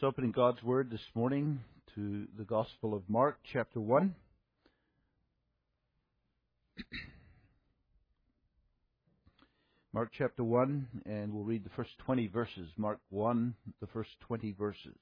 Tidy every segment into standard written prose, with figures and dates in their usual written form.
Let's open in God's Word this morning to the Gospel of Mark, chapter 1. Mark chapter 1, and we'll read the first 20 verses. Mark 1, the first 20 verses.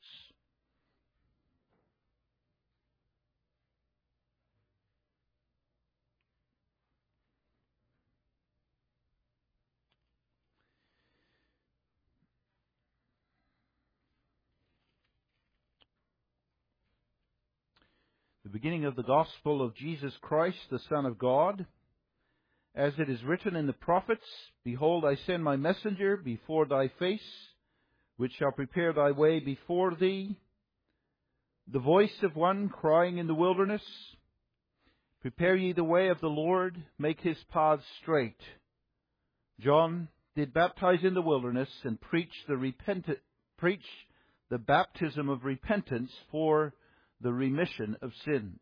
The beginning of the Gospel of Jesus Christ, the Son of God. As it is written in the prophets, Behold, I send my messenger before thy face, which shall prepare thy way before thee. The voice of one crying in the wilderness, Prepare ye the way of the Lord, make his paths straight. John did baptize in the wilderness and preach the baptism of repentance for the remission of sins.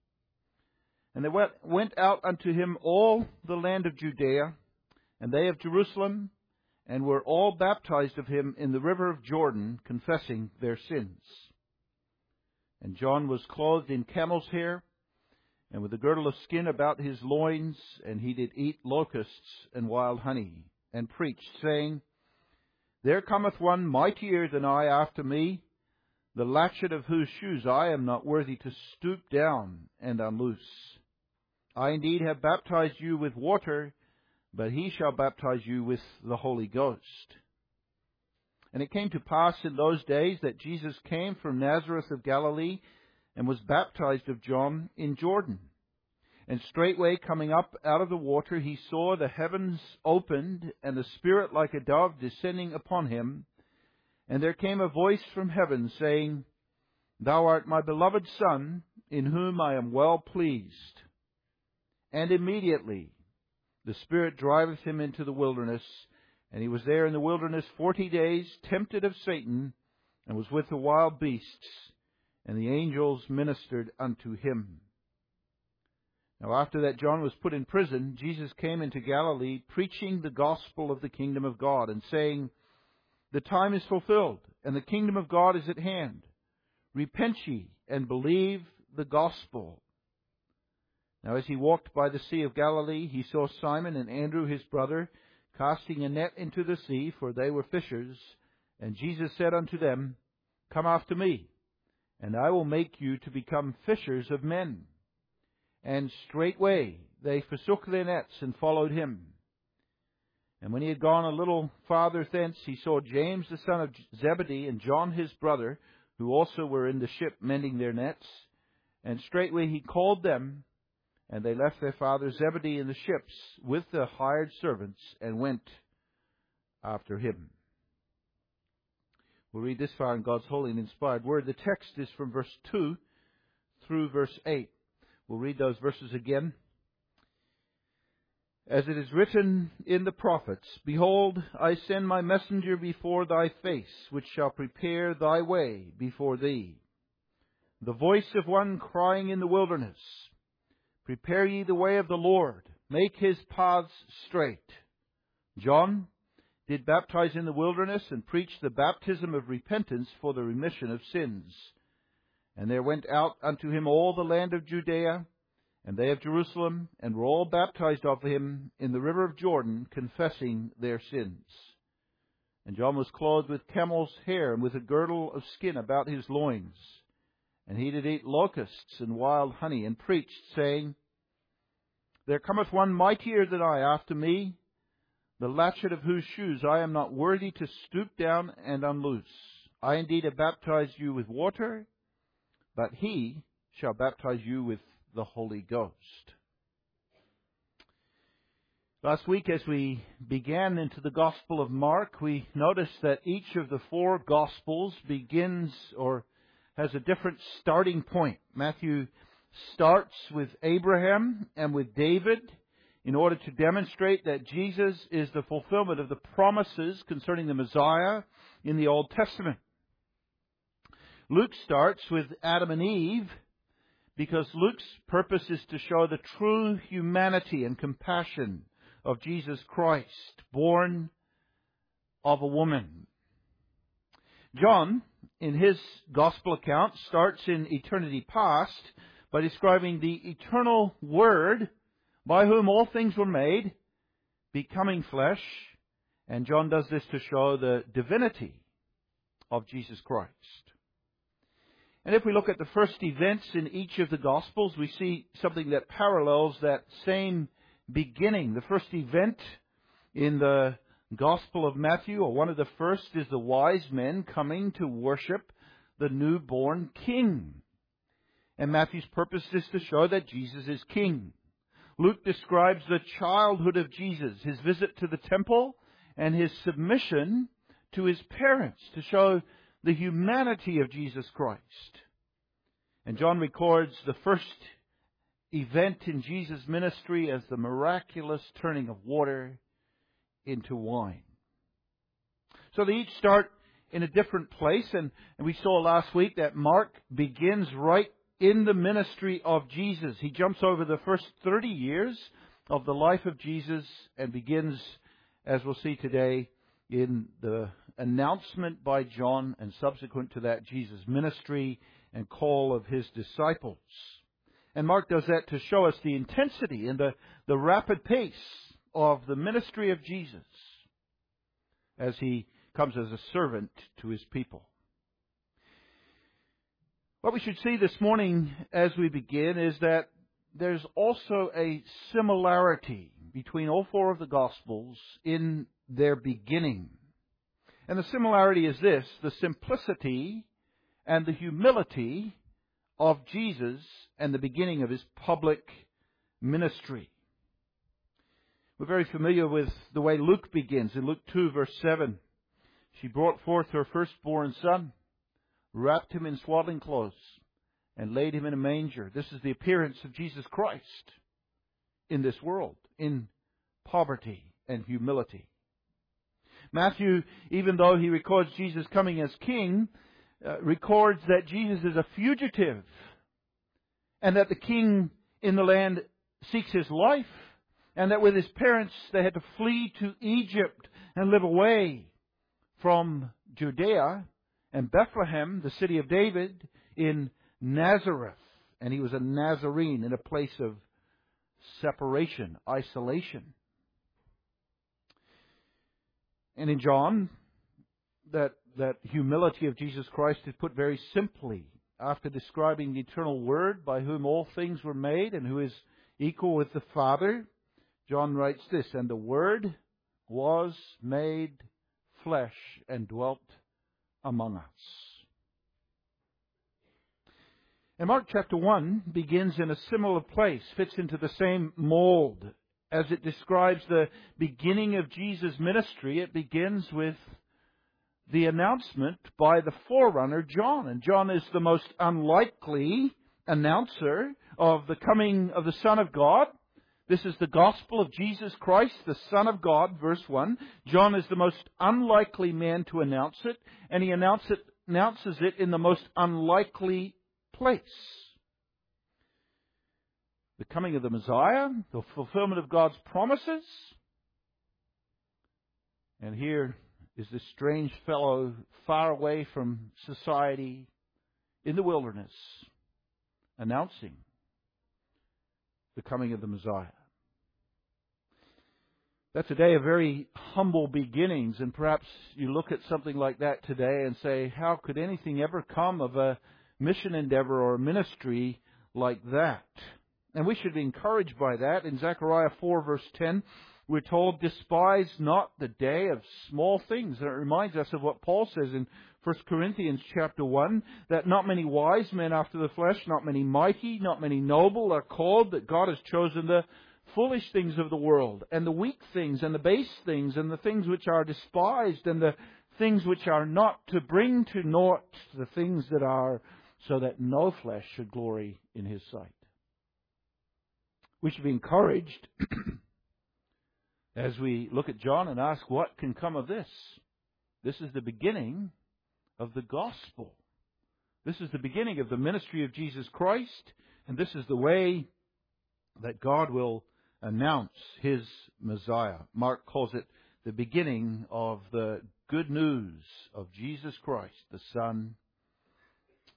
And they went out unto him all the land of Judea, and they of Jerusalem, and were all baptized of him in the river of Jordan, confessing their sins. And John was clothed in camel's hair, and with a girdle of skin about his loins, and he did eat locusts and wild honey, and preached, saying, There cometh one mightier than I after me, the latchet of whose shoes I am not worthy to stoop down and unloose. I indeed have baptized you with water, but he shall baptize you with the Holy Ghost. And it came to pass in those days that Jesus came from Nazareth of Galilee, and was baptized of John in Jordan. And straightway coming up out of the water, he saw the heavens opened, and the Spirit like a dove descending upon him. And there came a voice from heaven, saying, Thou art my beloved Son, in whom I am well pleased. And immediately the Spirit driveth him into the wilderness, and he was there in the wilderness 40 days, tempted of Satan, and was with the wild beasts, and the angels ministered unto him. Now after that John was put in prison, Jesus came into Galilee, preaching the gospel of the kingdom of God, and saying, The time is fulfilled, and the kingdom of God is at hand. Repent ye, and believe the gospel. Now as he walked by the sea of Galilee, he saw Simon and Andrew his brother casting a net into the sea, for they were fishers. And Jesus said unto them, Come after me, and I will make you to become fishers of men. And straightway they forsook their nets and followed him. And when he had gone a little farther thence, he saw James the son of Zebedee and John his brother, who also were in the ship mending their nets. And straightway he called them, and they left their father Zebedee in the ships with the hired servants, and went after him. We'll read this far in God's holy and inspired word. The text is from verse 2 through verse 8. We'll read those verses again. As it is written in the prophets, Behold, I send my messenger before thy face, which shall prepare thy way before thee. The voice of one crying in the wilderness, Prepare ye the way of the Lord, make his paths straight. John did baptize in the wilderness, and preach the baptism of repentance for the remission of sins. And there went out unto him all the land of Judea, and they of Jerusalem, and were all baptized of him in the river of Jordan, confessing their sins. And John was clothed with camel's hair, and with a girdle of skin about his loins. And he did eat locusts and wild honey, and preached, saying, There cometh one mightier than I after me, the latchet of whose shoes I am not worthy to stoop down and unloose. I indeed have baptized you with water, but he shall baptize you with the Holy Ghost. Last week, as we began into the Gospel of Mark, we noticed that each of the four Gospels begins or has a different starting point. Matthew starts with Abraham and with David in order to demonstrate that Jesus is the fulfillment of the promises concerning the Messiah in the Old Testament. Luke starts with Adam and Eve because Luke's purpose is to show the true humanity and compassion of Jesus Christ, born of a woman. John in his gospel account, starts in eternity past by describing the eternal Word by whom all things were made, becoming flesh. And John does this to show the divinity of Jesus Christ. And if we look at the first events in each of the Gospels, we see something that parallels that same beginning. The first event in the Gospel of Matthew, or one of the first, is the wise men coming to worship the newborn King. And Matthew's purpose is to show that Jesus is King. Luke describes the childhood of Jesus, his visit to the temple, and his submission to his parents to show the humanity of Jesus Christ. And John records the first event in Jesus' ministry as the miraculous turning of water into wine. So they each start in a different place, and we saw last week that Mark begins right in the ministry of Jesus. He jumps over the first 30 years of the life of Jesus and begins, as we'll see today, in the announcement by John and subsequent to that Jesus' ministry and call of his disciples. And Mark does that to show us the intensity and the rapid pace of the ministry of Jesus as he comes as a servant to his people. What we should see this morning as we begin is that there's also a similarity between all four of the Gospels in their beginning. And the similarity is this: the simplicity and the humility of Jesus and the beginning of his public ministry. We're very familiar with the way Luke begins. In Luke 2, verse 7, she brought forth her firstborn son, wrapped him in swaddling clothes, and laid him in a manger. This is the appearance of Jesus Christ in this world, in poverty and humility. Matthew, even though he records Jesus coming as king, records that Jesus is a fugitive, and that the king in the land seeks his life, and that with his parents they had to flee to Egypt and live away from Judea and Bethlehem, the city of David, in Nazareth. And he was a Nazarene in a place of separation, isolation. And in John, that humility of Jesus Christ is put very simply. After describing the eternal Word by whom all things were made and who is equal with the Father, John writes this: "And the Word was made flesh and dwelt among us." And Mark chapter 1 begins in a similar place, fits into the same mold. As it describes the beginning of Jesus' ministry, it begins with the announcement by the forerunner, John. And John is the most unlikely announcer of the coming of the Son of God. This is the gospel of Jesus Christ, the Son of God, verse 1. John is the most unlikely man to announce it, and he announces it in the most unlikely place. The coming of the Messiah, the fulfillment of God's promises. And here is this strange fellow far away from society in the wilderness announcing the coming of the Messiah. That's a day of very humble beginnings, and perhaps you look at something like that today and say, how could anything ever come of a mission endeavor or a ministry like that? And we should be encouraged by that. In Zechariah 4 verse 10, we're told, "Despise not the day of small things." And it reminds us of what Paul says in 1 Corinthians chapter 1, that not many wise men after the flesh, not many mighty, not many noble are called, that God has chosen the foolish things of the world, and the weak things, and the base things, and the things which are despised, and the things which are not, to bring to naught the things that are, so that no flesh should glory in his sight. We should be encouraged as we look at John and ask, what can come of this? This is the beginning of the gospel. This is the beginning of the ministry of Jesus Christ, and this is the way that God will announce his Messiah. Mark calls it the beginning of the good news of Jesus Christ, the Son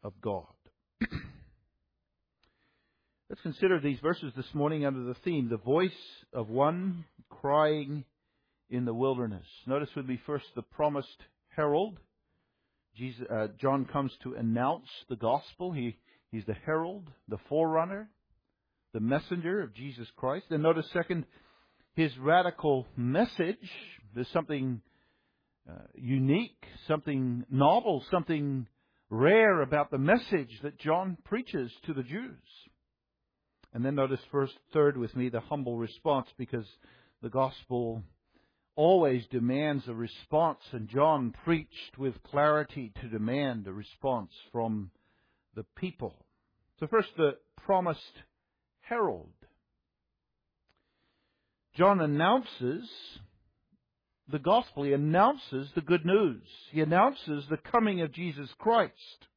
of God. Let's consider these verses this morning under the theme, the voice of one crying in the wilderness. Notice with me first the promised herald. John comes to announce the gospel. He's the herald, the forerunner, the messenger of Jesus Christ. And notice second, his radical message. There's something unique, something novel, something rare about the message that John preaches to the Jews. And then notice third with me, the humble response, because the gospel always demands a response, and John preached with clarity to demand a response from the people. So first, the promised herald. John announces the gospel. He announces the good news. He announces the coming of Jesus Christ.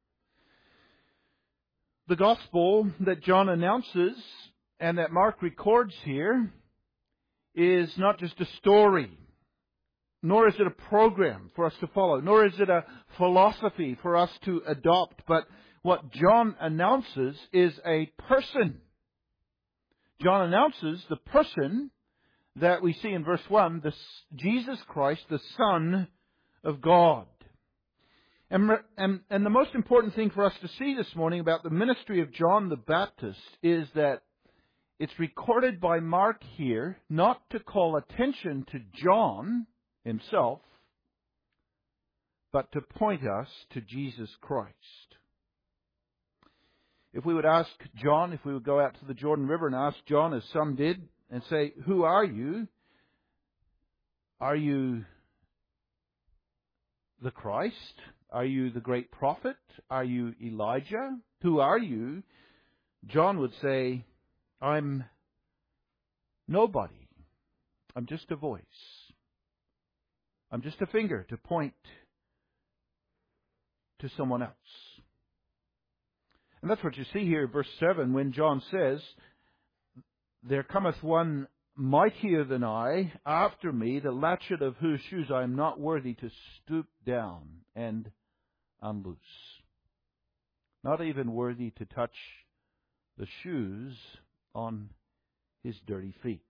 The gospel that John announces and that Mark records here is not just a story, nor is it a program for us to follow, nor is it a philosophy for us to adopt, but what John announces is a person. John announces the person that we see in verse 1, Jesus Christ, the Son of God. And the most important thing for us to see this morning about the ministry of John the Baptist is that it's recorded by Mark here not to call attention to John himself, but to point us to Jesus Christ. If we would ask John, if we would go out to the Jordan River and ask John, as some did, and say, "Who are you? Are you the Christ? Are you the great prophet? Are you Elijah? Who are you?" John would say, "I'm nobody. I'm just a voice. I'm just a finger to point to someone else." And that's what you see here in verse 7 when John says, "There cometh one mightier than I after me, the latchet of whose shoes I am not worthy to stoop down and unloose." Not even worthy to touch the shoes on his dirty feet.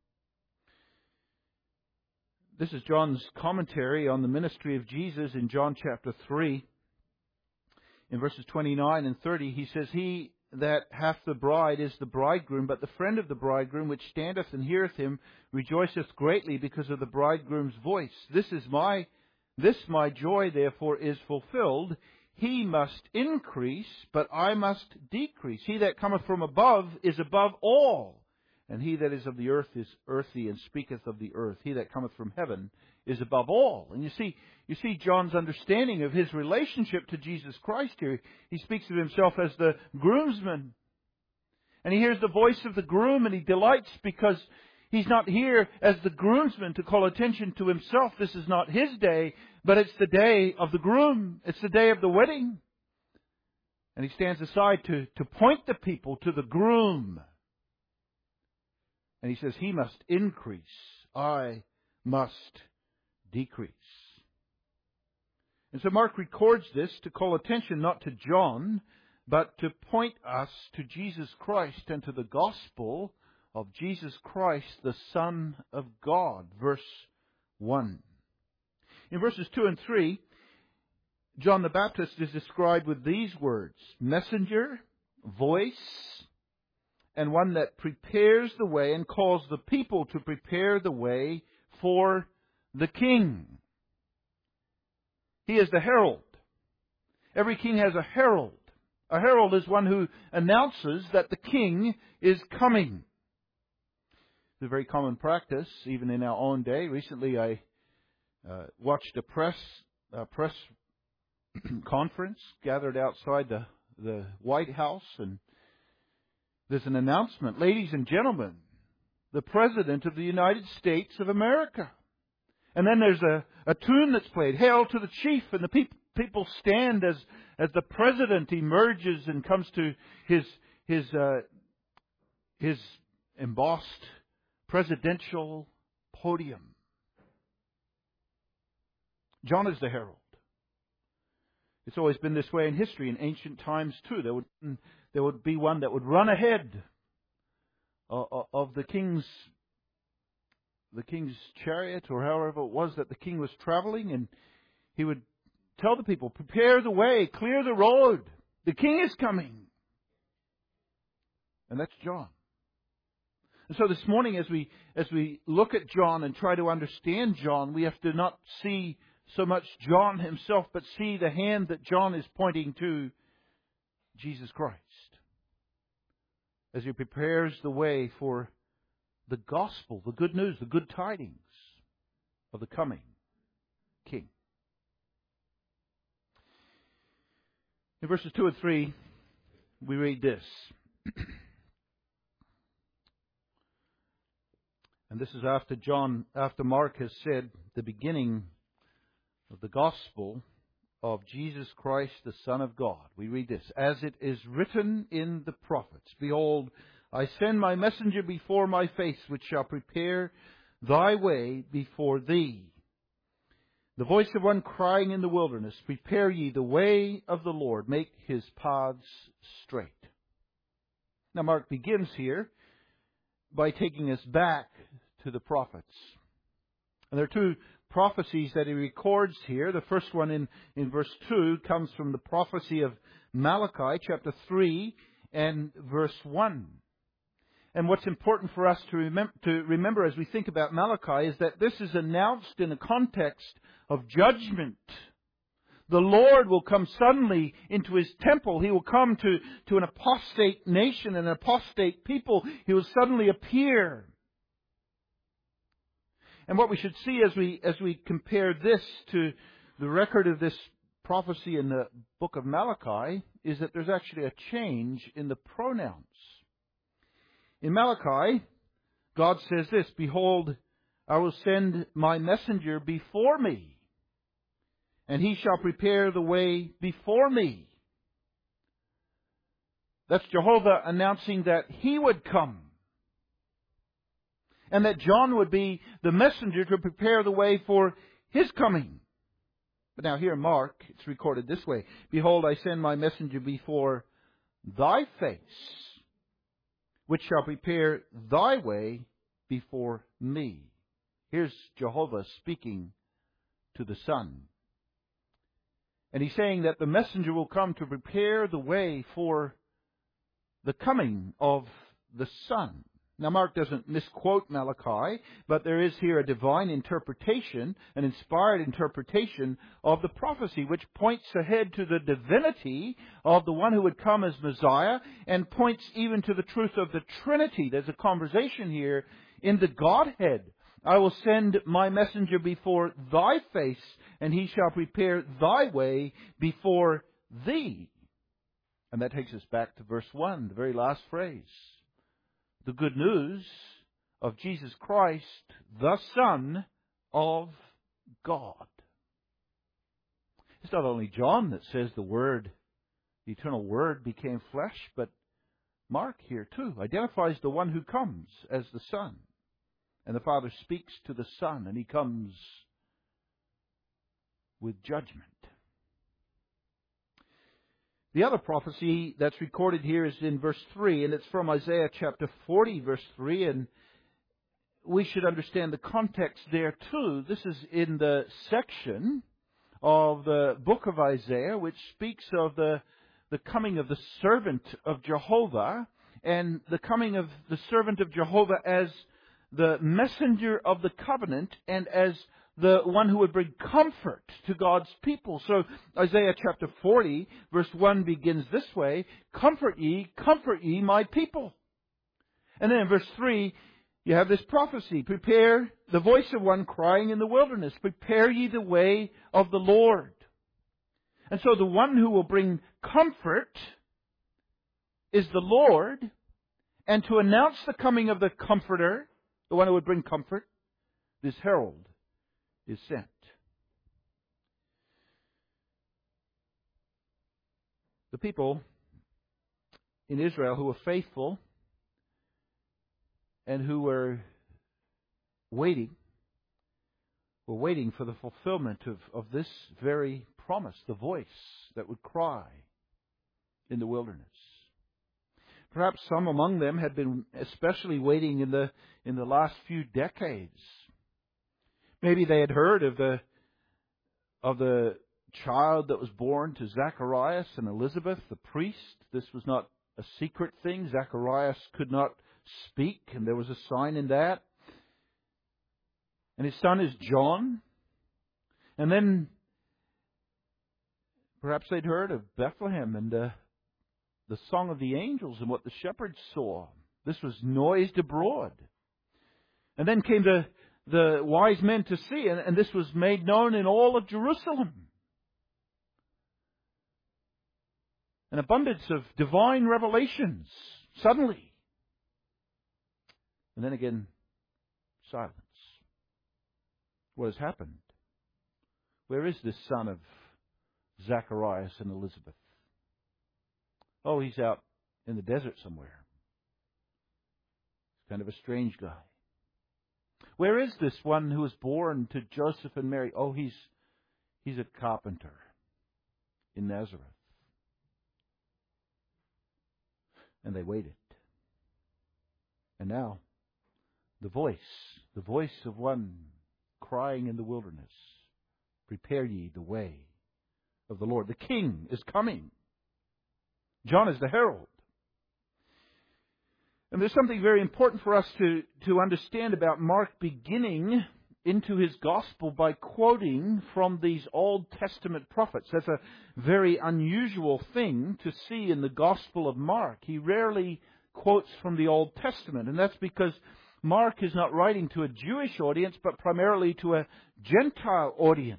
This is John's commentary on the ministry of Jesus in John chapter 3. In verses 29 and 30, he says, "He that hath the bride is the bridegroom, but the friend of the bridegroom, which standeth and heareth him, rejoiceth greatly because of the bridegroom's voice. This my joy, therefore, is fulfilled. He must increase, but I must decrease. He that cometh from above is above all, and he that is of the earth is earthy, and speaketh of the earth. He that cometh from heaven is above all." And you see John's understanding of his relationship to Jesus Christ here. He speaks of himself as the groomsman. And he hears the voice of the groom, and he delights because he's not here as the groomsman to call attention to himself. This is not his day, but it's the day of the groom. It's the day of the wedding. And he stands aside to point the people to the groom. And he says, "He must increase. I must decrease." And so Mark records this to call attention not to John, but to point us to Jesus Christ and to the gospel of Jesus Christ, the Son of God. Verse 1. In verses 2 and 3, John the Baptist is described with these words: messenger, voice, and one that prepares the way and calls the people to prepare the way for the king. He is the herald. Every king has a herald. A herald is one who announces that the king is coming. It's a very common practice, even in our own day. Recently, I watched a press conference gathered outside the White House, and there's an announcement. "Ladies and gentlemen, the President of the United States of America." And then there's a tune that's played, "Hail to the Chief," and the people stand as the President emerges and comes to his embossed presidential podium. John is the herald. It's always been this way in history. In ancient times too, there would be one that would run ahead of the king's chariot, or however it was that the king was traveling, and he would tell the people, "Prepare the way, clear the road. The king is coming." And that's John. And so this morning, as we look at John and try to understand John, we have to not see so much John himself, but see the hand that John is pointing to Jesus Christ, as he prepares the way for the gospel, the good news, the good tidings of the coming King. In verses 2 and 3, we read this. And this is after Mark has said the beginning of the gospel of Jesus Christ, the Son of God. We read this: "As it is written in the prophets, Behold, I send my messenger before my face, which shall prepare thy way before thee. The voice of one crying in the wilderness, Prepare ye the way of the Lord, make his paths straight." Now Mark begins here by taking us back to the prophets. And there are two prophecies that he records here. The first one in verse 2 comes from the prophecy of Malachi, chapter 3 and verse 1. And what's important for us to remember as we think about Malachi is that this is announced in a context of judgment. The Lord will come suddenly into His temple. He will come to an apostate nation, an apostate people. He will suddenly appear. And what we should see as we compare this to the record of this prophecy in the book of Malachi is that there's actually a change in the pronouns. In Malachi, God says this: "Behold, I will send my messenger before me, and he shall prepare the way before me." That's Jehovah announcing that He would come, and that John would be the messenger to prepare the way for His coming. But now here in Mark, it's recorded this way: "Behold, I send my messenger before thy face, which shall prepare thy way before me." Here's Jehovah speaking to the Son. And He's saying that the messenger will come to prepare the way for the coming of the Son. Now, Mark doesn't misquote Malachi, but there is here a divine interpretation, an inspired interpretation of the prophecy, which points ahead to the divinity of the one who would come as Messiah, and points even to the truth of the Trinity. There's a conversation here in the Godhead. "I will send my messenger before thy face, and he shall prepare thy way before thee." And that takes us back to verse 1, the very last phrase. The good news of Jesus Christ, the Son of God. It's not only John that says the Word, the eternal Word, became flesh, but Mark here too identifies the one who comes as the Son. And the Father speaks to the Son, and He comes with judgment. The other prophecy that's recorded here is in verse 3, and it's from Isaiah chapter 40, verse 3, and we should understand the context there too. This is in the section of the book of Isaiah which speaks of the coming of the servant of Jehovah, and the coming of the servant of Jehovah as the messenger of the covenant and as the one who would bring comfort to God's people. So Isaiah chapter 40, verse 1 begins this way: comfort ye, my people. And then in verse 3, you have this prophecy: prepare the voice of one crying in the wilderness, prepare ye the way of the Lord. And so the one who will bring comfort is the Lord, and to announce the coming of the Comforter, the one who would bring comfort, this herald is sent. The people in Israel who were faithful and who were waiting for the fulfillment of this very promised, the voice that would cry in the wilderness. Perhaps some among them had been especially waiting in the last few decades. Maybe they had heard of the child that was born to Zacharias and Elizabeth, the priest. This was not a secret thing. Zacharias could not speak, and there was a sign in that. And his son is John. And then perhaps they'd heard of Bethlehem and the song of the angels and what the shepherds saw. This was noised abroad. And then came the wise men to see, and this was made known in all of Jerusalem. An abundance of divine revelations, suddenly. And then again, silence. What has happened? Where is this son of Zacharias and Elizabeth? Oh, he's out in the desert somewhere. He's kind of a strange guy. Where is this one who was born to Joseph and Mary? Oh, he's a carpenter in Nazareth. And they waited. And now, the voice of one crying in the wilderness, prepare ye the way of the Lord. The King is coming. John is the herald. And there's something very important for us to understand about Mark beginning into his gospel by quoting from these Old Testament prophets. That's a very unusual thing to see in the Gospel of Mark. He rarely quotes from the Old Testament, and that's because Mark is not writing to a Jewish audience, but primarily to a Gentile audience.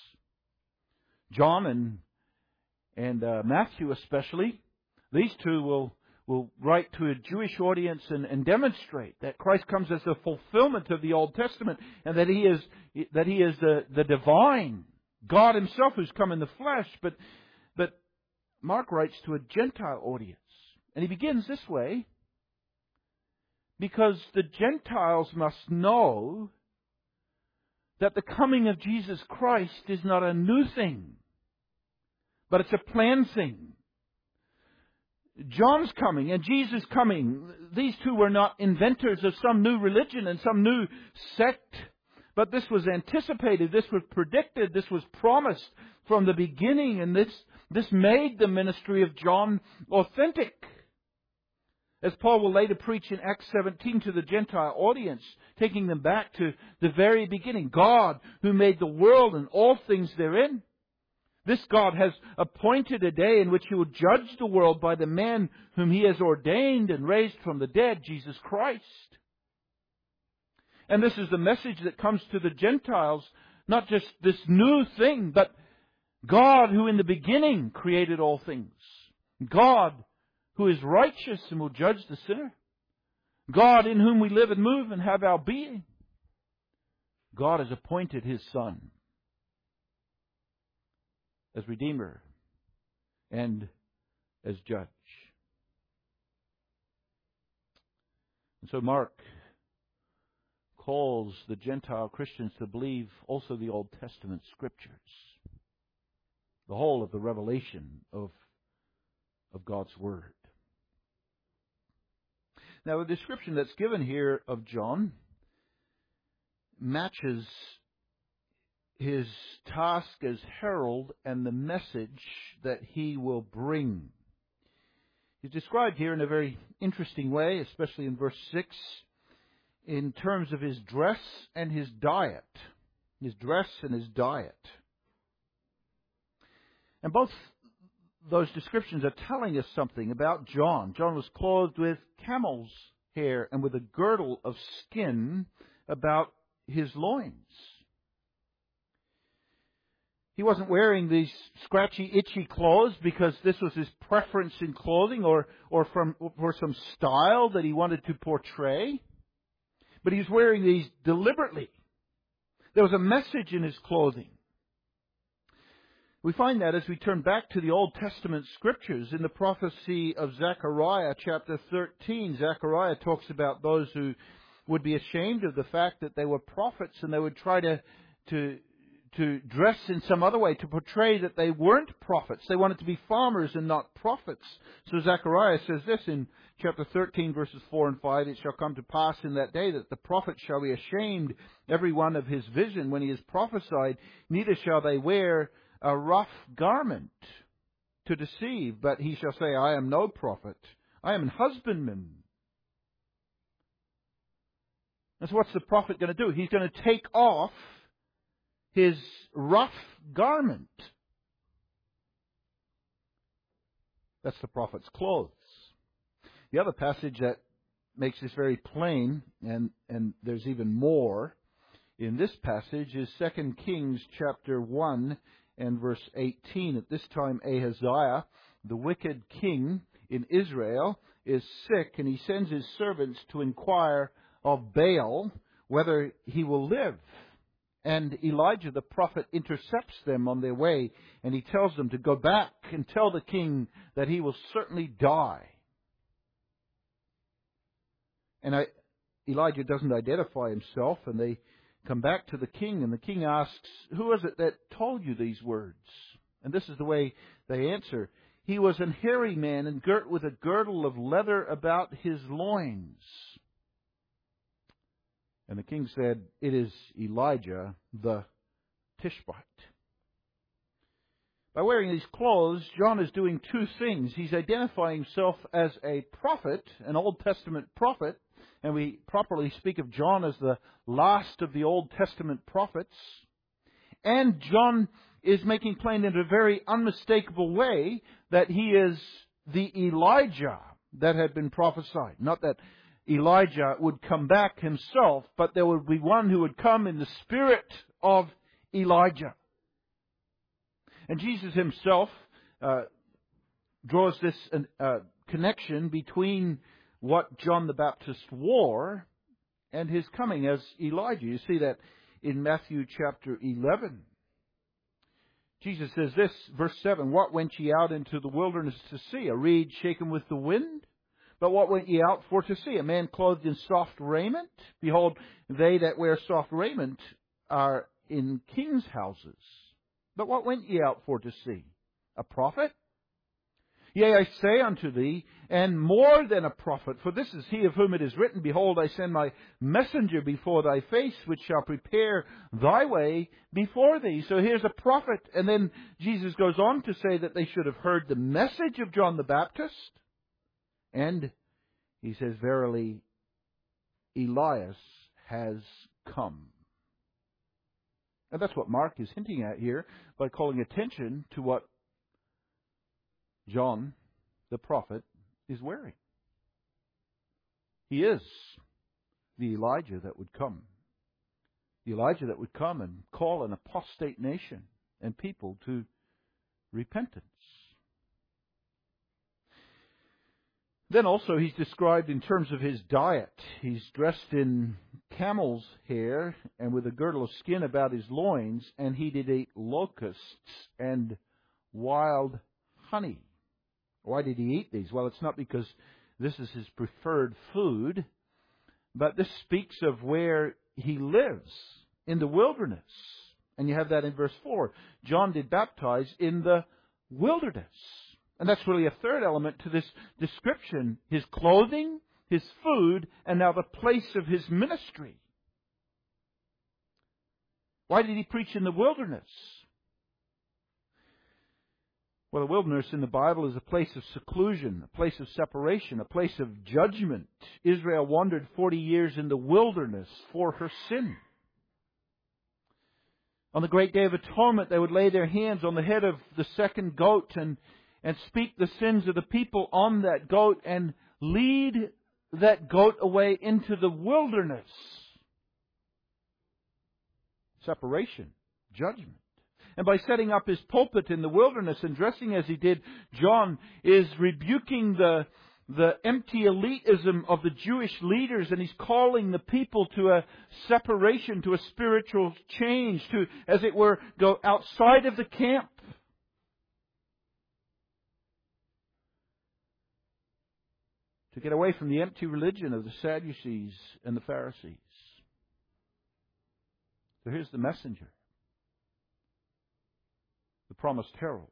John and Matthew especially, these two will write to a Jewish audience and demonstrate that Christ comes as the fulfillment of the Old Testament, and that He is the divine God Himself who's come in the flesh. But Mark writes to a Gentile audience, and he begins this way because the Gentiles must know that the coming of Jesus Christ is not a new thing, but it's a planned thing. John's coming and Jesus coming, these two were not inventors of some new religion and some new sect, but this was anticipated, this was predicted, this was promised from the beginning, and this made the ministry of John authentic. As Paul will later preach in Acts 17 to the Gentile audience, taking them back to the very beginning. God who made the world and all things therein. This God has appointed a day in which He will judge the world by the man whom He has ordained and raised from the dead, Jesus Christ. And this is the message that comes to the Gentiles, not just this new thing, but God who in the beginning created all things. God who is righteous and will judge the sinner. God in whom we live and move and have our being. God has appointed His Son as Redeemer and as Judge. And so Mark calls the Gentile Christians to believe also the Old Testament Scriptures, the whole of the revelation of God's Word. Now, the description that's given here of John matches his task as herald and the message that he will bring. He's described here in a very interesting way, especially in verse 6, in terms of his dress and his diet. His dress and his diet. And both those descriptions are telling us something about John. John was clothed with camel's hair and with a girdle of skin about his loins. He wasn't wearing these scratchy, itchy clothes because this was his preference in clothing or for some style that he wanted to portray. But he was wearing these deliberately. There was a message in his clothing. We find that as we turn back to the Old Testament Scriptures. In the prophecy of Zechariah chapter 13, Zechariah talks about those who would be ashamed of the fact that they were prophets and they would try to to dress in some other way, to portray that they weren't prophets. They wanted to be farmers and not prophets. So Zechariah says this in chapter 13, verses 4 and 5, "It shall come to pass in that day that the prophet shall be ashamed, every one of his vision, when he is prophesied. Neither shall they wear a rough garment to deceive, but he shall say, I am no prophet. I am an husbandman." And so what's the prophet going to do? He's going to take off his rough garment. That's the prophet's clothes. The other passage that makes this very plain, and there's even more in this passage, is 2 Kings chapter 1 and verse 18. At this time Ahaziah, the wicked king in Israel, is sick, and he sends his servants to inquire of Baal whether he will live. And Elijah the prophet intercepts them on their way, and he tells them to go back and tell the king that he will certainly die. And Elijah doesn't identify himself, and they come back to the king, and the king asks, "Who is it that told you these words?" And this is the way they answer. "He was an hairy man, and girt with a girdle of leather about his loins." And the king said, "It is Elijah the Tishbite." By wearing these clothes, John is doing two things. He's identifying himself as a prophet, an Old Testament prophet, and we properly speak of John as the last of the Old Testament prophets. And John is making plain in a very unmistakable way that he is the Elijah that had been prophesied. Not that Elijah would come back himself, but there would be one who would come in the spirit of Elijah. And Jesus himself draws this connection between what John the Baptist wore and his coming as Elijah. You see that in Matthew chapter 11. Jesus says this, verse 7, "What went ye out into the wilderness to see? A reed shaken with the wind? But what went ye out for to see? A man clothed in soft raiment? Behold, they that wear soft raiment are in kings' houses. But what went ye out for to see? A prophet? Yea, I say unto thee, and more than a prophet, for this is he of whom it is written, Behold, I send my messenger before thy face, which shall prepare thy way before thee." So here's a prophet. And then Jesus goes on to say that they should have heard the message of John the Baptist. And he says, "Verily, Elias has come." And that's what Mark is hinting at here by calling attention to what John, the prophet, is wearing. He is the Elijah that would come. The Elijah that would come and call an apostate nation and people to repentance. Then also he's described in terms of his diet. He's dressed in camel's hair and with a girdle of skin about his loins, and he did eat locusts and wild honey. Why did he eat these? Well, it's not because this is his preferred food, but this speaks of where he lives, in the wilderness. And you have that in verse 4. John did baptize in the wilderness. And that's really a third element to this description. His clothing, his food, and now the place of his ministry. Why did he preach in the wilderness? Well, the wilderness in the Bible is a place of seclusion, a place of separation, a place of judgment. Israel wandered 40 years in the wilderness for her sin. On the great day of atonement, they would lay their hands on the head of the second goat and speak the sins of the people on that goat and lead that goat away into the wilderness. Separation, judgment. And by setting up his pulpit in the wilderness and dressing as he did, John is rebuking the empty elitism of the Jewish leaders, and he's calling the people to a separation, to a spiritual change, to, as it were, go outside of the camp. To get away from the empty religion of the Sadducees and the Pharisees. So here's the messenger. promised herald.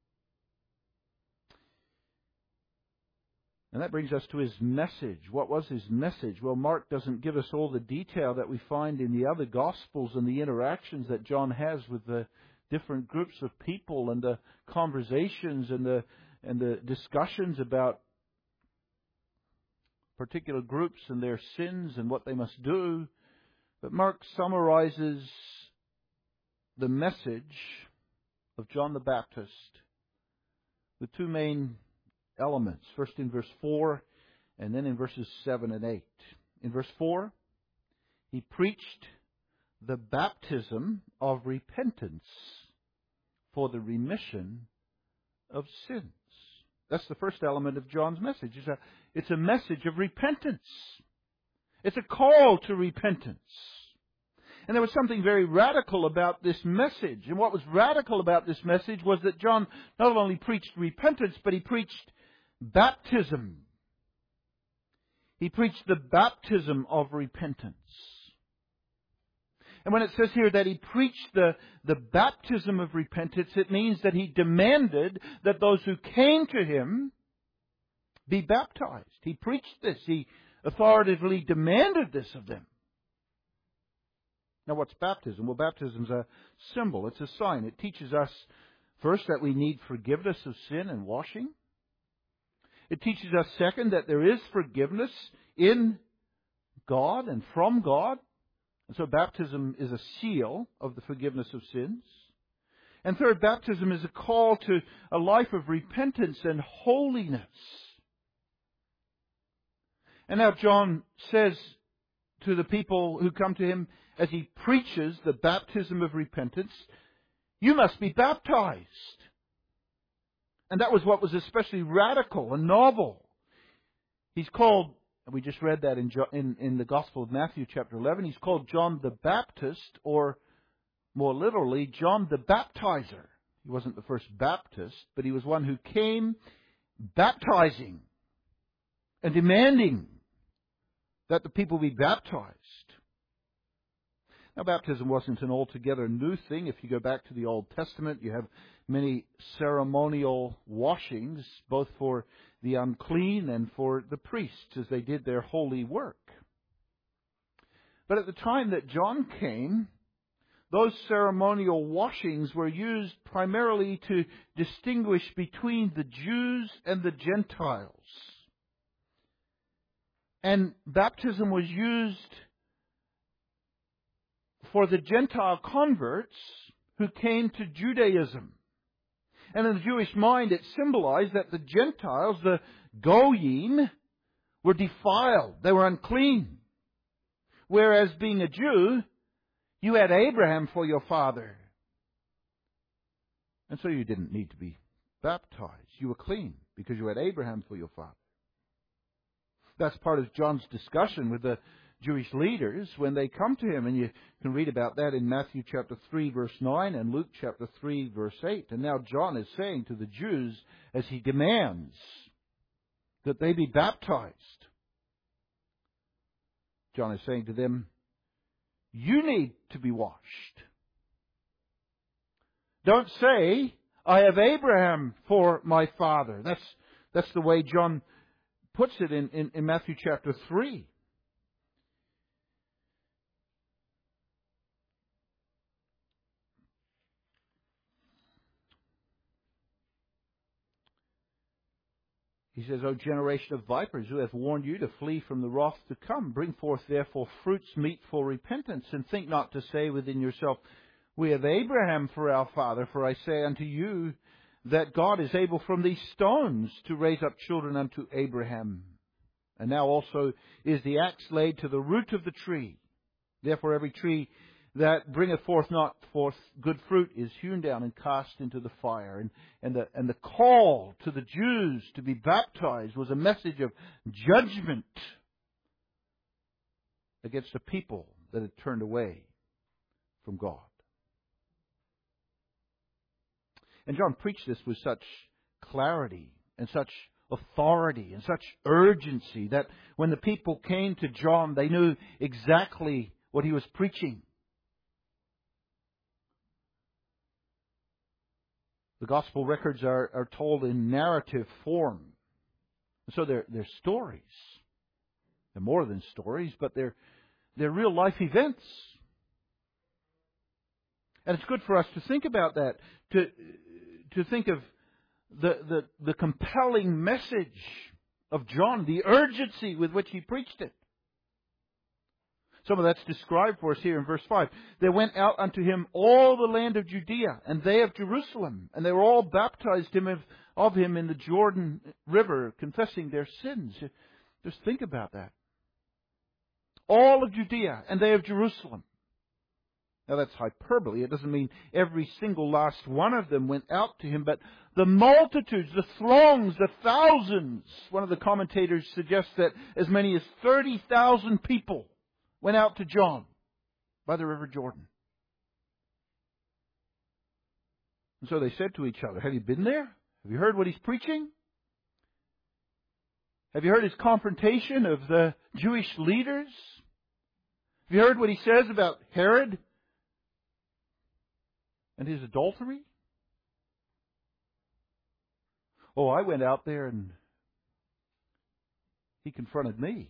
And that brings us to his message. What was his message? Well, Mark doesn't give us all the detail that we find in the other Gospels and the interactions that John has with the different groups of people and the conversations and the discussions about particular groups and their sins and what they must do. But Mark summarizes the message of John the Baptist with two main elements. First in verse 4 and then in verses 7 and 8. In verse 4, he preached the baptism of repentance for the remission of sins. That's the first element of John's message. It's a message of repentance. It's a call to repentance. And there was something very radical about this message. And what was radical about this message was that John not only preached repentance, but he preached baptism. He preached the baptism of repentance. And when it says here that he preached the baptism of repentance, it means that he demanded that those who came to him be baptized. He preached this. He authoritatively demanded this of them. Now, what's baptism? Well, baptism's a symbol. It's a sign. It teaches us, first, that we need forgiveness of sin and washing. It teaches us, second, that there is forgiveness in God and from God. And so baptism is a seal of the forgiveness of sins. And third, baptism is a call to a life of repentance and holiness. And now John says to the people who come to him as he preaches the baptism of repentance, you must be baptized. And that was what was especially radical and novel. He's called, and we just read that in the Gospel of Matthew chapter 11, he's called John the Baptist, or more literally, John the Baptizer. He wasn't the first Baptist, but he was one who came baptizing and demanding that the people be baptized. Now, baptism wasn't an altogether new thing. If you go back to the Old Testament, you have many ceremonial washings, both for the unclean and for the priests as they did their holy work. But at the time that John came, those ceremonial washings were used primarily to distinguish between the Jews and the Gentiles. And baptism was used for the Gentile converts who came to Judaism. And in the Jewish mind, it symbolized that the Gentiles, the Goyim, were defiled. They were unclean. Whereas being a Jew, you had Abraham for your father. And so you didn't need to be baptized. You were clean because you had Abraham for your father. That's part of John's discussion with the Jewish leaders when they come to him. And you can read about that in Matthew chapter 3 verse 9 and Luke chapter 3 verse 8. And now John is saying to the Jews, as he demands that they be baptized, John is saying to them, you need to be washed. Don't say, I have Abraham for my father. That's the way John puts it in Matthew chapter 3. He says, O generation of vipers, who hath warned you to flee from the wrath to come? Bring forth therefore fruits meet for repentance, and think not to say within yourself, we have Abraham for our father. For I say unto you that God is able from these stones to raise up children unto Abraham. And now also is the axe laid to the root of the tree. Therefore every tree that bringeth forth not forth good fruit is hewn down and cast into the fire. And the call to the Jews to be baptized was a message of judgment against a people that had turned away from God. And John preached this with such clarity and such authority and such urgency that when the people came to John, they knew exactly what he was preaching. The gospel records are told in narrative form. So they're stories. They're more than stories, but they're real life events. And it's good for us to think about that, to think of the compelling message of John, the urgency with which he preached it. Some of that's described for us here in verse 5. There went out unto him all the land of Judea, and they of Jerusalem, and they were all baptized of him in the Jordan River, confessing their sins. Just think about that. All of Judea, and they of Jerusalem. Now that's hyperbole. It doesn't mean every single last one of them went out to him, but the multitudes, the throngs, the thousands. One of the commentators suggests that as many as 30,000 people went out to John by the River Jordan. And so they said to each other, have you been there? Have you heard what he's preaching? Have you heard his confrontation of the Jewish leaders? Have you heard what he says about Herod and his adultery? Oh, I went out there and he confronted me.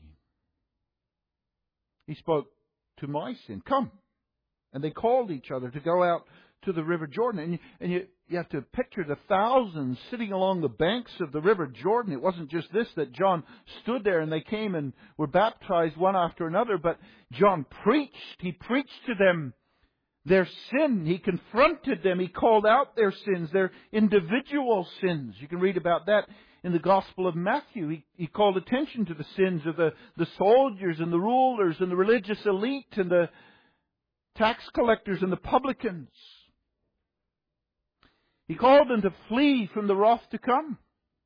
He spoke to my sin. Come. And they called each other to go out to the River Jordan. And you have to picture the thousands sitting along the banks of the River Jordan. It wasn't just this that John stood there and they came and were baptized one after another, but John preached. He preached to them their sin. He confronted them. He called out their sins, their individual sins. You can read about that in the Gospel of Matthew. He called attention to the sins of the soldiers and the rulers and the religious elite and the tax collectors and the publicans. He called them to flee from the wrath to come.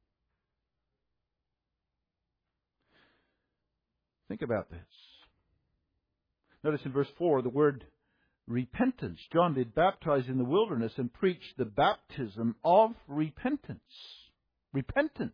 Think about this. Notice in verse 4 the word repentance. John did baptize in the wilderness and preached the baptism of repentance. Repentance.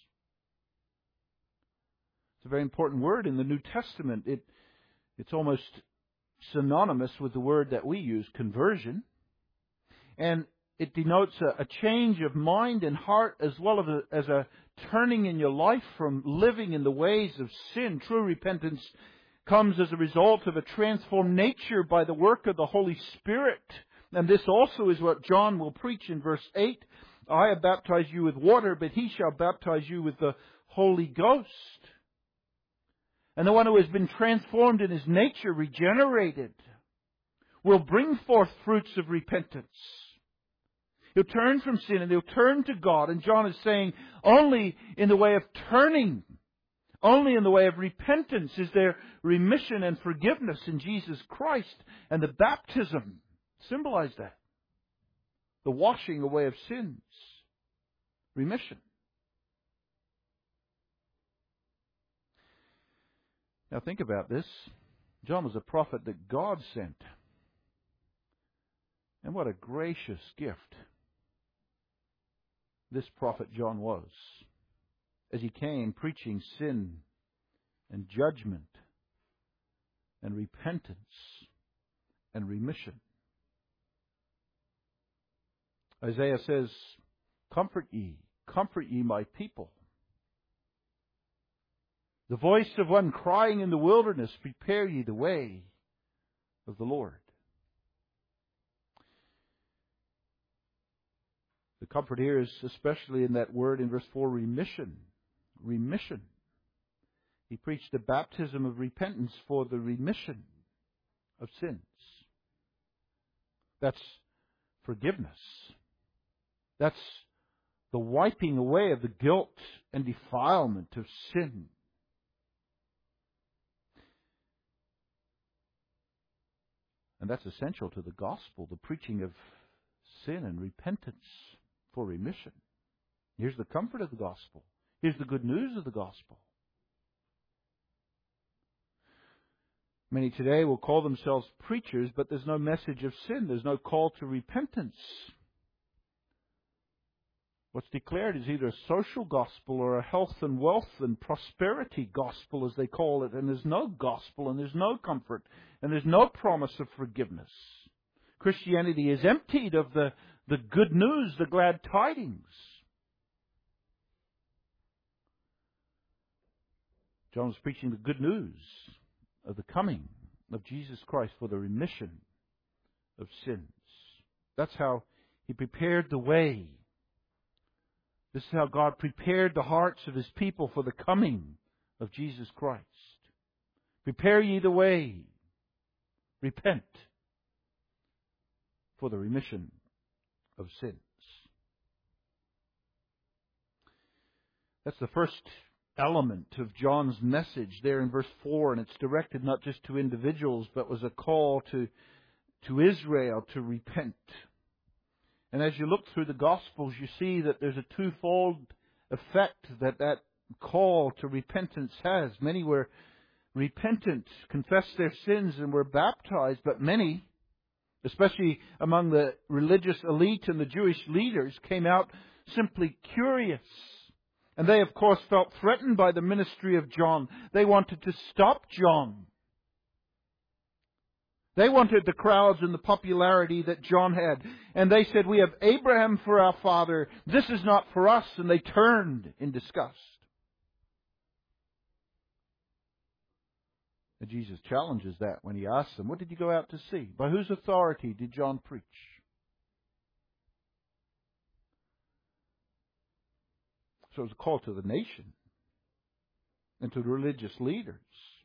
It's a very important word in the New Testament. It's almost synonymous with the word that we use, conversion. And it denotes a change of mind and heart as well as a turning in your life from living in the ways of sin. True repentance comes as a result of a transformed nature by the work of the Holy Spirit. And this also is what John will preach in verse 8. I have baptized you with water, but he shall baptize you with the Holy Ghost. And the one who has been transformed in his nature, regenerated, will bring forth fruits of repentance. He'll turn from sin and he'll turn to God. And John is saying only in the way of turning, only in the way of repentance is there remission and forgiveness in Jesus Christ. And the baptism symbolized that. The washing away of sins. Remission. Now think about this. John was a prophet that God sent. And what a gracious gift this prophet John was, as he came preaching sin and judgment and repentance and remission. Isaiah says, comfort ye my people. The voice of one crying in the wilderness, prepare ye the way of the Lord. The comfort here is especially in that word in verse 4, remission. Remission. He preached the baptism of repentance for the remission of sins. That's forgiveness. That's the wiping away of the guilt and defilement of sin. And that's essential to the gospel, the preaching of sin and repentance for remission. Here's the comfort of the gospel. Here's the good news of the gospel. Many today will call themselves preachers, but there's no message of sin. There's no call to repentance. What's declared is either a social gospel or a health and wealth and prosperity gospel, as they call it. And there's no gospel, and there's no comfort, and there's no promise of forgiveness. Christianity is emptied of the the good news, the glad tidings. John was preaching the good news of the coming of Jesus Christ for the remission of sins. That's how He prepared the way. This is how God prepared the hearts of His people for the coming of Jesus Christ. Prepare ye the way. Repent for the remission of sins. That's the first element of John's message there in verse 4, and it's directed not just to individuals, but was a call to Israel to repent. And as you look through the Gospels, you see that there's a twofold effect that call to repentance has. Many were repentant, confessed their sins, and were baptized, but many, especially among the religious elite and the Jewish leaders, came out simply curious. And they, of course, felt threatened by the ministry of John. They wanted to stop John. They wanted the crowds and the popularity that John had. And they said, "We have Abraham for our father. This is not for us." And they turned in disgust. And Jesus challenges that when He asks them, "What did you go out to see? By whose authority did John preach?" So it was a call to the nation and to the religious leaders.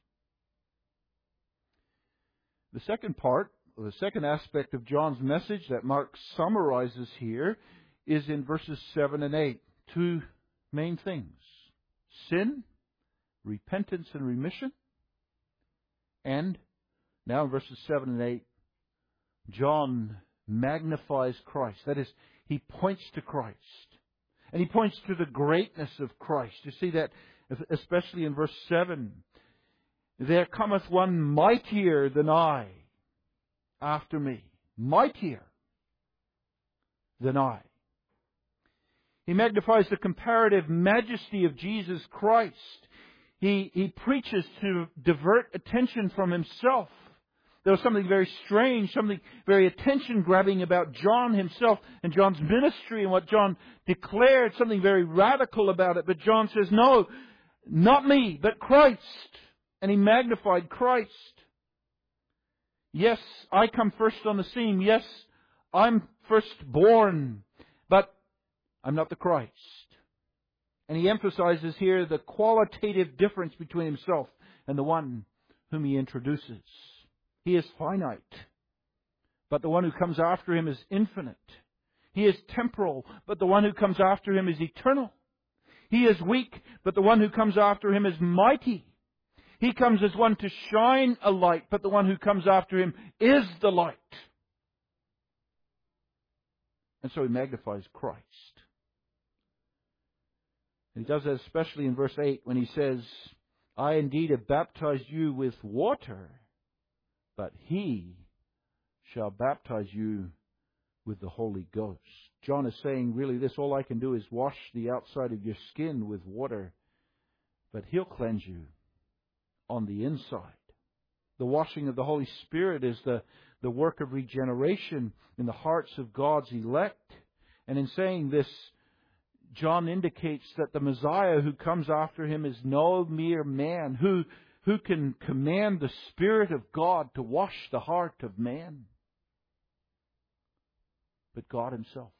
The second part, or the second aspect of John's message that Mark summarizes here, is in verses 7 and 8. Two main things: sin, repentance and remission. And now in verses 7 and 8, John magnifies Christ. That is, he points to Christ. And he points to the greatness of Christ. You see that especially in verse 7. "There cometh one mightier than I after me." Mightier than I. He magnifies the comparative majesty of Jesus Christ. He preaches to divert attention from himself. There was something very strange, something very attention-grabbing about John himself and John's ministry and what John declared, something very radical about it. But John says, "No, not me, but Christ." And he magnified Christ. Yes, I come first on the scene. Yes, I'm firstborn, but I'm not the Christ. And he emphasizes here the qualitative difference between himself and the one whom he introduces. He is finite, but the one who comes after him is infinite. He is temporal, but the one who comes after him is eternal. He is weak, but the one who comes after him is mighty. He comes as one to shine a light, but the one who comes after him is the light. And so he magnifies Christ. And he does that especially in verse 8 when he says, "I indeed have baptized you with water, but He shall baptize you with the Holy Ghost." John is saying really this: all I can do is wash the outside of your skin with water, but He'll cleanse you on the inside. The washing of the Holy Spirit is the work of regeneration in the hearts of God's elect. And in saying this, John indicates that the Messiah who comes after him is no mere man who can command the Spirit of God to wash the heart of man, but God Himself.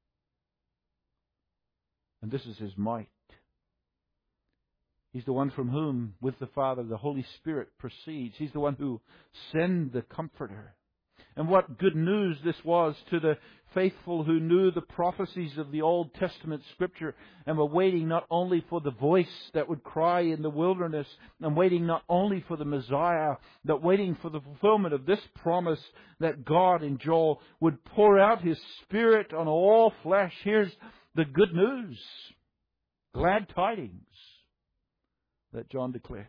And this is His might. He's the one from whom, with the Father, the Holy Spirit proceeds. He's the one who sends the Comforter. And what good news this was to the faithful who knew the prophecies of the Old Testament Scripture and were waiting not only for the voice that would cry in the wilderness, and waiting not only for the Messiah, but waiting for the fulfillment of this promise that God in Joel would pour out His Spirit on all flesh. Here's the good news, glad tidings that John declares.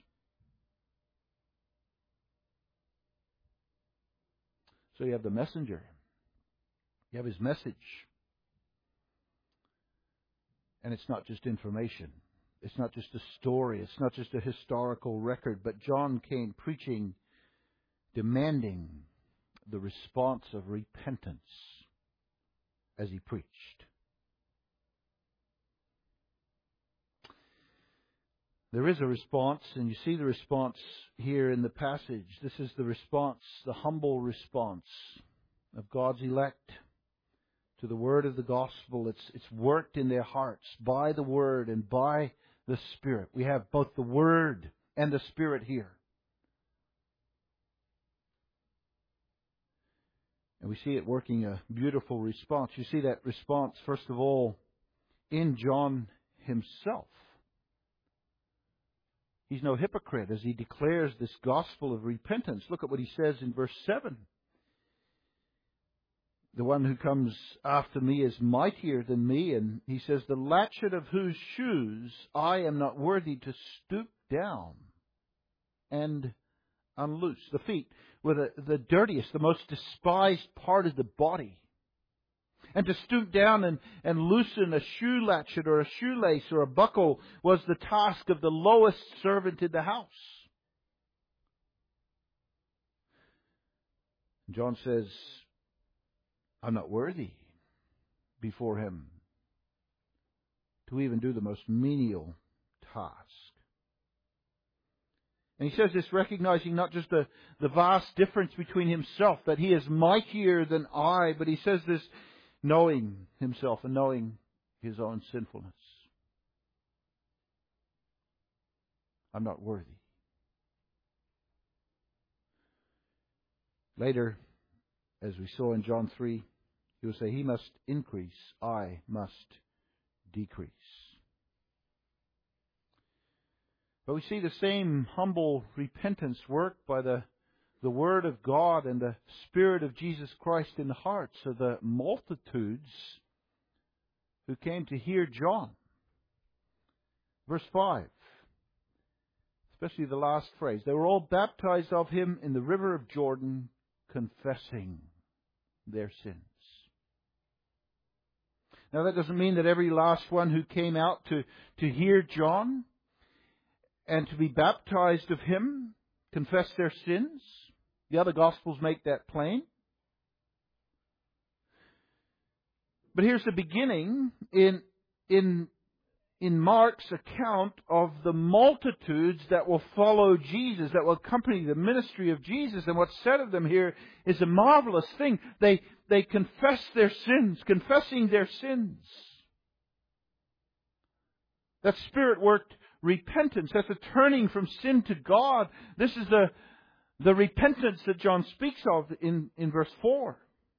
So you have the messenger. You have his message. And it's not just information. It's not just a story. It's not just a historical record. But John came preaching, demanding the response of repentance. as he preached. There is a response, and you see the response here in the passage. This is the response, the humble response of God's elect to the word of the gospel. It's worked in their hearts by the word and by the Spirit. We have both the word and the Spirit here. And we see it working a beautiful response. You see that response, first of all, in John himself. He's no hypocrite as he declares this gospel of repentance. Look at what he says in verse 7. The one who comes after me is mightier than me, and he says, the latchet of whose shoes I am not worthy to stoop down and unloose. The feet were the dirtiest, the most despised part of the body. And to stoop down and loosen a shoe latchet or a shoelace or a buckle was the task of the lowest servant in the house. John says, I'm not worthy before Him to even do the most menial task. And he says this recognizing not just the vast difference between himself, that he is mightier than I, but he says this knowing himself and knowing his own sinfulness. I'm not worthy. Later, as we saw in John 3, he will say, He must increase, I must decrease. But we see the same humble repentance worked by the Word of God and the Spirit of Jesus Christ in the hearts of the multitudes who came to hear John. Verse 5, especially the last phrase, they were all baptized of him in the river of Jordan, confessing their sins. Now that doesn't mean that every last one who came out to hear John and to be baptized of him confessed their sins. The other Gospels make that plain. But here's the beginning in Mark's account of the multitudes that will follow Jesus, that will accompany the ministry of Jesus. And what's said of them here is a marvelous thing. They confess their sins, confessing their sins. That Spirit-worked repentance, that's a turning from sin to God. This is the repentance that John speaks of in verse 4.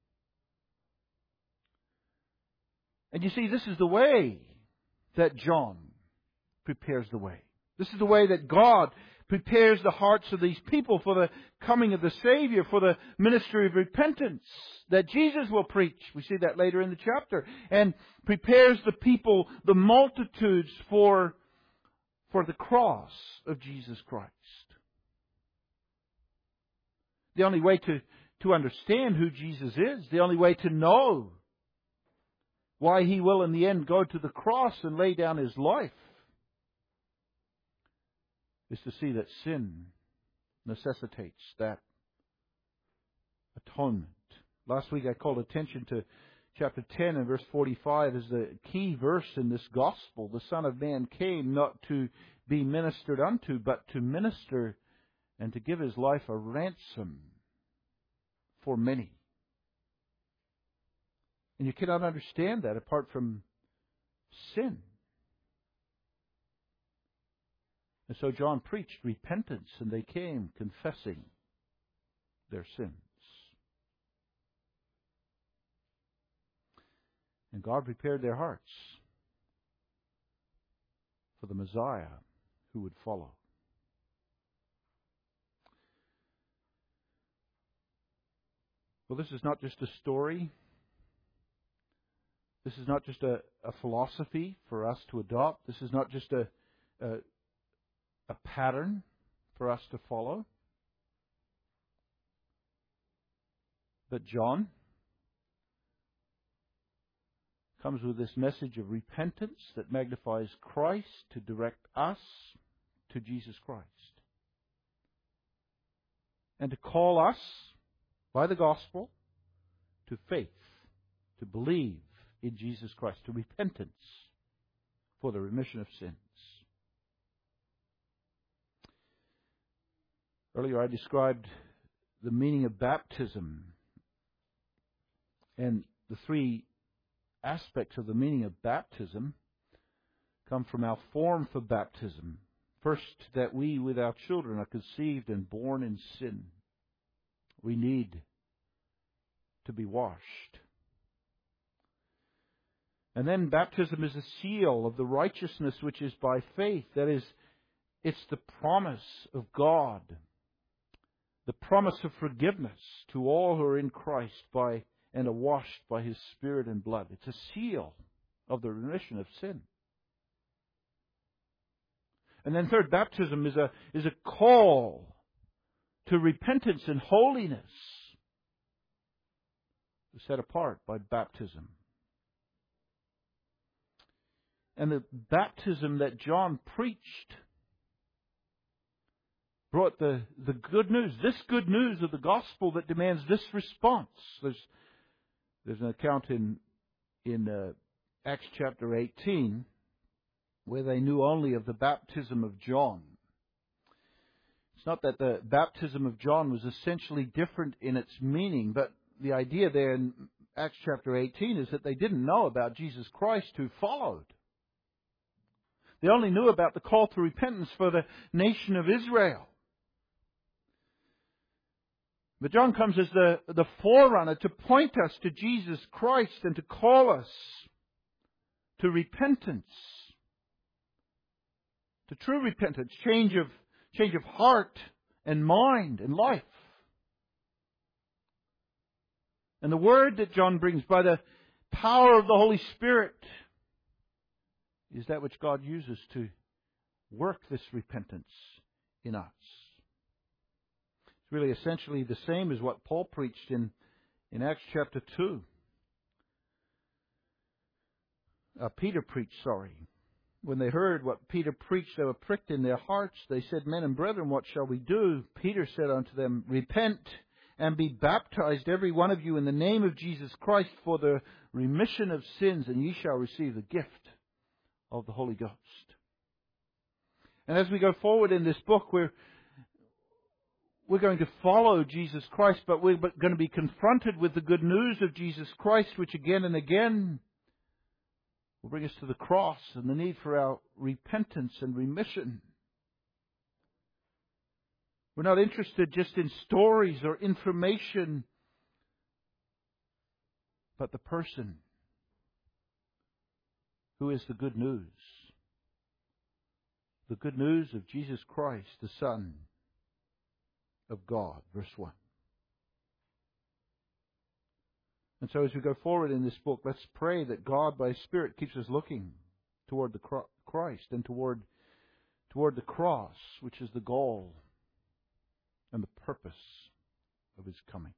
And you see, this is the way that John prepares the way. This is the way that God prepares the hearts of these people for the coming of the Savior, for the ministry of repentance that Jesus will preach. We see that later in the chapter. And prepares the people, the multitudes, for the cross of Jesus Christ. The only way to understand who Jesus is, the only way to know why He will in the end go to the cross and lay down His life, is to see that sin necessitates that atonement. Last week I called attention to chapter 10 and verse 45 as the key verse in this gospel. The Son of Man came not to be ministered unto, but to minister and to give His life a ransom for many. And you cannot understand that apart from sin. And so John preached repentance, and they came confessing their sins. And God prepared their hearts for the Messiah who would follow. Well, this is not just a story. This is not just a philosophy for us to adopt. This is not just a pattern for us to follow. But John comes with this message of repentance that magnifies Christ to direct us to Jesus Christ. And to call us, by the gospel, to faith, to believe in Jesus Christ, to repentance for the remission of sins. Earlier I described the meaning of baptism, and the three aspects of the meaning of baptism come from our form for baptism. First, that we with our children are conceived and born in sin. We need to be washed. And then baptism is a seal of the righteousness which is by faith. That is, it's the promise of God, the promise of forgiveness to all who are in Christ and are washed by His Spirit and blood. It's a seal of the remission of sin. And then third, baptism is a call to repentance and holiness. We're set apart by baptism. And the baptism that John preached brought the good news, this good news of the gospel that demands this response. There's an account in Acts chapter 18 where they knew only of the baptism of John. It's not that the baptism of John was essentially different in its meaning, but the idea there in Acts chapter 18 is that they didn't know about Jesus Christ who followed. They only knew about the call to repentance for the nation of Israel. But John comes as the forerunner to point us to Jesus Christ and to call us to repentance, to true repentance, change of heart and mind and life. And the word that John brings by the power of the Holy Spirit is that which God uses to work this repentance in us. It's really essentially the same as what Paul preached in Acts chapter 2. Peter preached, When they heard what Peter preached, they were pricked in their hearts. They said, Men and brethren, what shall we do? Peter said unto them, Repent and be baptized, every one of you, in the name of Jesus Christ for the remission of sins, and ye shall receive the gift of the Holy Ghost. And as we go forward in this book, we're going to follow Jesus Christ, but we're going to be confronted with the good news of Jesus Christ, which again and again will bring us to the cross and the need for our repentance and remission. We're not interested just in stories or information, but the person who is the good news. The good news of Jesus Christ, the Son of God. Verse 1. And so as we go forward in this book, let's pray that God, by His Spirit, keeps us looking toward the Christ and toward the cross, which is the goal and the purpose of His coming.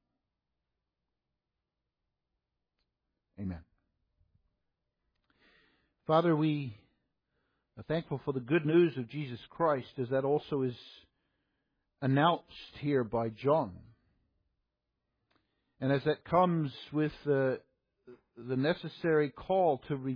Amen. Father, we are thankful for the good news of Jesus Christ, as that also is announced here by John. And as that comes with the necessary call to